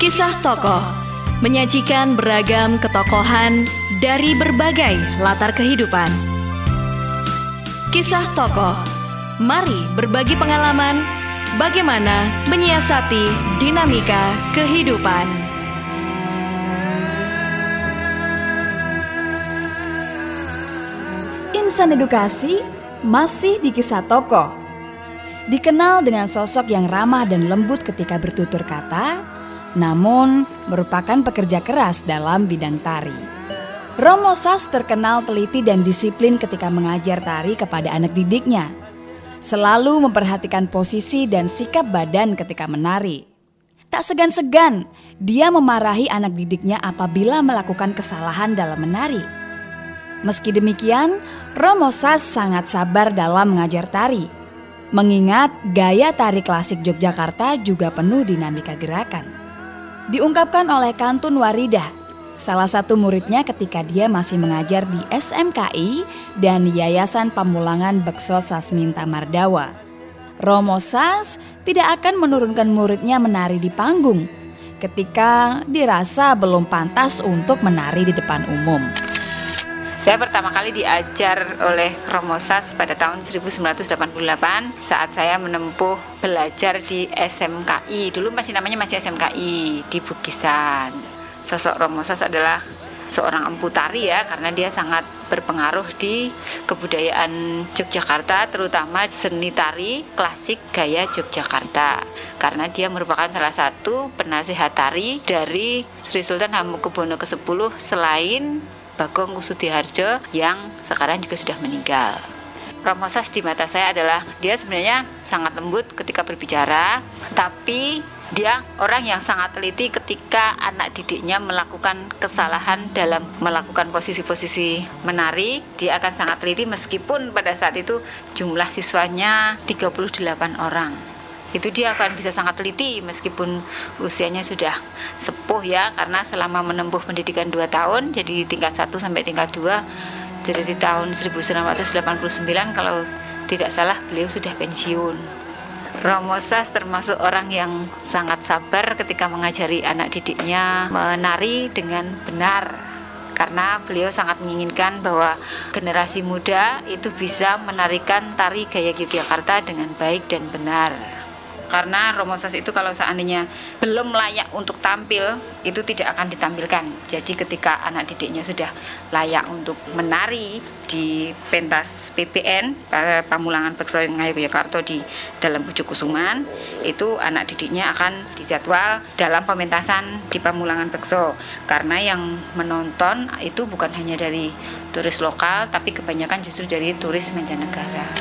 Kisah tokoh menyajikan beragam ketokohan dari berbagai latar kehidupan. Kisah tokoh, mari berbagi pengalaman bagaimana menyiasati dinamika kehidupan. Insan edukasi masih di kisah tokoh. Dikenal dengan sosok yang ramah dan lembut ketika bertutur kata, namun merupakan pekerja keras dalam bidang tari. Romo Sas terkenal teliti dan disiplin ketika mengajar tari kepada anak didiknya. Selalu memperhatikan posisi dan sikap badan ketika menari. Tak segan-segan, dia memarahi anak didiknya apabila melakukan kesalahan dalam menari. Meski demikian, Romo Sas sangat sabar dalam mengajar tari. Mengingat gaya tari klasik Yogyakarta juga penuh dinamika gerakan. Diungkapkan oleh Kantun Waridah, salah satu muridnya ketika dia masih mengajar di SMKI dan Yayasan Pamulangan Bekso Sasminta Mardawa. Romo Sas tidak akan menurunkan muridnya menari di panggung ketika dirasa belum pantas untuk menari di depan umum. Saya pertama kali diajar oleh Romo Sas pada tahun 1988 saat saya menempuh belajar di SMKI. Dulu namanya masih SMKI di Bukisan. Sosok Romo Sas adalah seorang empu tari ya, karena dia sangat berpengaruh di kebudayaan Yogyakarta, terutama seni tari klasik gaya Yogyakarta. Karena dia merupakan salah satu penasihat tari dari Sri Sultan Hamengkubuwono ke-10 selain Bagong Kusudiharjo yang sekarang juga sudah meninggal. Romo Sas di mata saya adalah dia sebenarnya sangat lembut ketika berbicara, tapi dia orang yang sangat teliti ketika anak didiknya melakukan kesalahan dalam melakukan posisi-posisi menari. Dia akan sangat teliti meskipun pada saat itu jumlah siswanya 38 orang. Itu dia akan bisa sangat teliti meskipun usianya sudah sepuh ya, karena selama menempuh pendidikan 2 tahun, jadi tingkat 1 sampai tingkat 2, jadi di tahun 1989 kalau tidak salah beliau sudah pensiun. Romo Sas termasuk orang yang sangat sabar ketika mengajari anak didiknya menari dengan benar, karena beliau sangat menginginkan bahwa generasi muda itu bisa menarikan tari gaya Yogyakarta dengan baik dan benar. Karena Romo Sas itu kalau seandainya belum layak untuk tampil, itu tidak akan ditampilkan. Jadi ketika anak didiknya sudah layak untuk menari di pentas PPN, Pamulangan Bekso Ngayogyakarta di dalam Pucuk Kusuman, itu anak didiknya akan dijadwal dalam pementasan di Pamulangan Bekso. Karena yang menonton itu bukan hanya dari turis lokal, tapi kebanyakan justru dari turis mancanegara.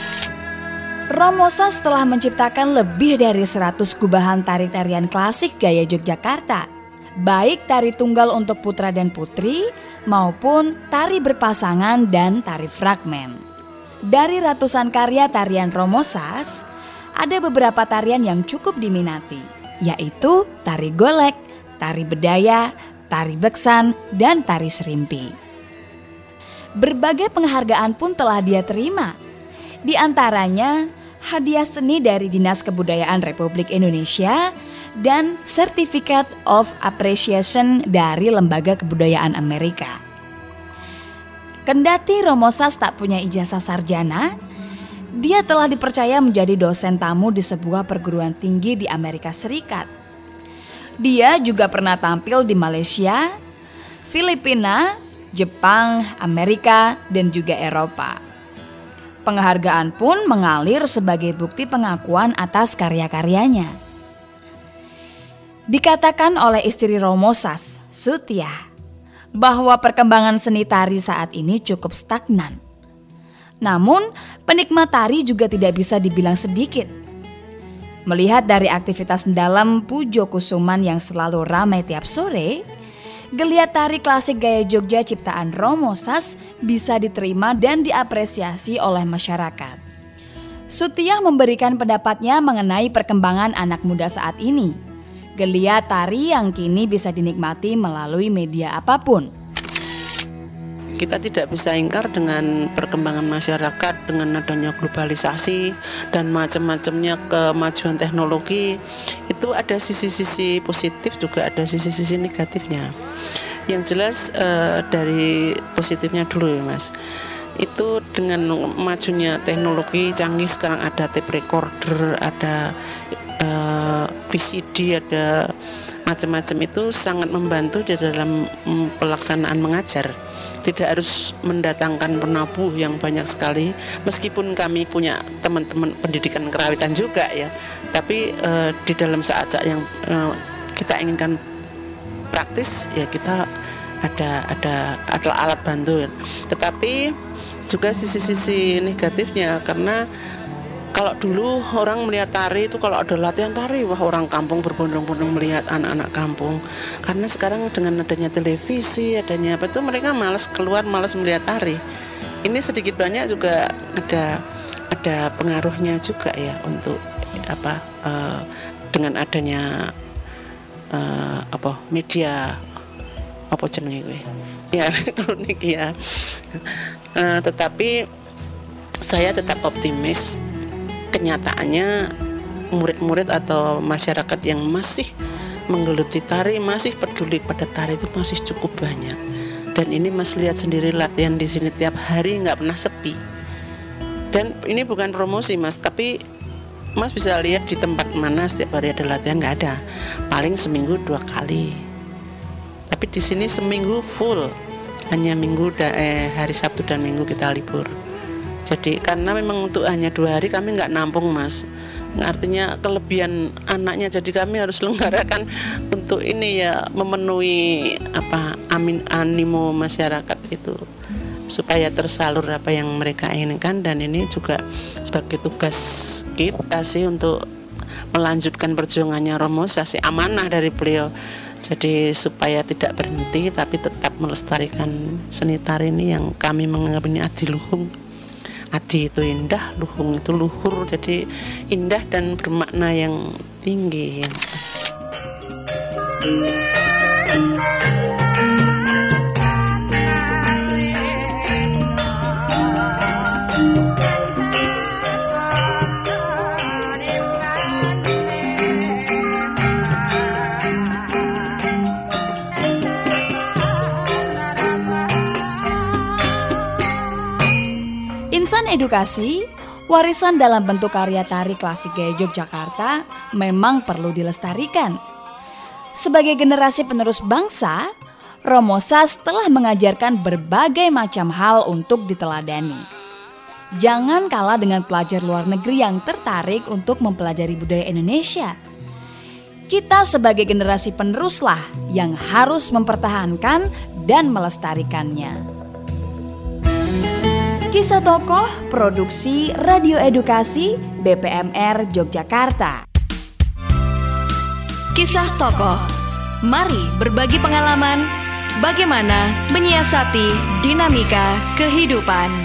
Romo Sas telah menciptakan lebih dari 100 gubahan tari-tarian klasik gaya Yogyakarta, baik tari tunggal untuk putra dan putri maupun tari berpasangan dan tari fragmen. Dari ratusan karya tarian Romo Sas, ada beberapa tarian yang cukup diminati, yaitu tari golek, tari bedaya, tari beksan, dan tari serimpi. Berbagai penghargaan pun telah dia terima. Di antaranya hadiah seni dari Dinas Kebudayaan Republik Indonesia dan Certificate of Appreciation dari Lembaga Kebudayaan Amerika. Kendati Romo Sas tak punya ijazah sarjana, dia telah dipercaya menjadi dosen tamu di sebuah perguruan tinggi di Amerika Serikat. Dia juga pernah tampil di Malaysia, Filipina, Jepang, Amerika, dan juga Eropa. Penghargaan pun mengalir sebagai bukti pengakuan atas karya-karyanya. Dikatakan oleh istri Romo Sas, Sutia, bahwa perkembangan seni tari saat ini cukup stagnan. Namun, penikmat tari juga tidak bisa dibilang sedikit. Melihat dari aktivitas dalam Pujo Kusuman yang selalu ramai tiap sore, geliat tari klasik gaya Jogja ciptaan Romo Sas bisa diterima dan diapresiasi oleh masyarakat. Sutia memberikan pendapatnya mengenai perkembangan anak muda saat ini. Geliat tari yang kini bisa dinikmati melalui media apapun. kita tidak bisa ingkar dengan perkembangan masyarakat, dengan adanya globalisasi dan macam-macamnya kemajuan teknologi. Itu ada sisi-sisi positif, juga ada sisi-sisi negatifnya. Yang jelas dari positifnya dulu ya Mas. Itu dengan majunya teknologi canggih, sekarang ada tape recorder, ada VCD, ada macam-macam, itu sangat membantu di dalam pelaksanaan mengajar. Tidak harus mendatangkan penabuh yang banyak sekali, meskipun kami punya teman-teman pendidikan kerawitan juga ya, tapi di dalam saat-saat yang kita inginkan praktis ya kita ada alat bantu. Tetapi juga sisi-sisi negatifnya, karena kalau dulu orang melihat tari itu kalau ada latihan tari, wah orang kampung berbondong-bondong melihat anak-anak kampung. Karena sekarang dengan adanya televisi, adanya apa itu, mereka malas keluar, malas melihat tari. Ini sedikit banyak juga ada pengaruhnya juga ya untuk apa dengan adanya media apa jenenge kuwi ya elektronik ya. Tetapi saya tetap optimis. Kenyataannya murid-murid atau masyarakat yang masih menggeluti tari, masih peduli pada tari itu masih cukup banyak. Dan ini Mas lihat sendiri, latihan di sini tiap hari nggak pernah sepi. Dan ini bukan promosi Mas, tapi Mas bisa lihat di tempat mana setiap hari ada latihan, nggak ada. Paling seminggu 2 kali. Tapi di sini seminggu full. Hanya hari Sabtu dan Minggu kita libur. Jadi karena memang untuk hanya 2 hari kami nggak nampung Mas. Artinya kelebihan anaknya, jadi kami harus lenggarakan untuk ini ya, memenuhi animo masyarakat itu supaya tersalur apa yang mereka inginkan. Dan ini juga sebagai tugas kita sih untuk melanjutkan perjuangannya Romo Sasi, amanah dari beliau. Jadi supaya tidak berhenti tapi tetap melestarikan seni tari ini yang kami menganggap ini adiluhung. Adi itu indah, luhung itu luhur, jadi indah dan bermakna yang tinggi. Insan edukasi, warisan dalam bentuk karya tari klasik gaya Yogyakarta memang perlu dilestarikan. Sebagai generasi penerus bangsa, Romo Sas telah mengajarkan berbagai macam hal untuk diteladani. Jangan kalah dengan pelajar luar negeri yang tertarik untuk mempelajari budaya Indonesia. Kita sebagai generasi peneruslah yang harus mempertahankan dan melestarikannya. Kisah Tokoh, produksi Radio Edukasi BPMR Yogyakarta. Kisah Tokoh, mari berbagi pengalaman bagaimana menyiasati dinamika kehidupan.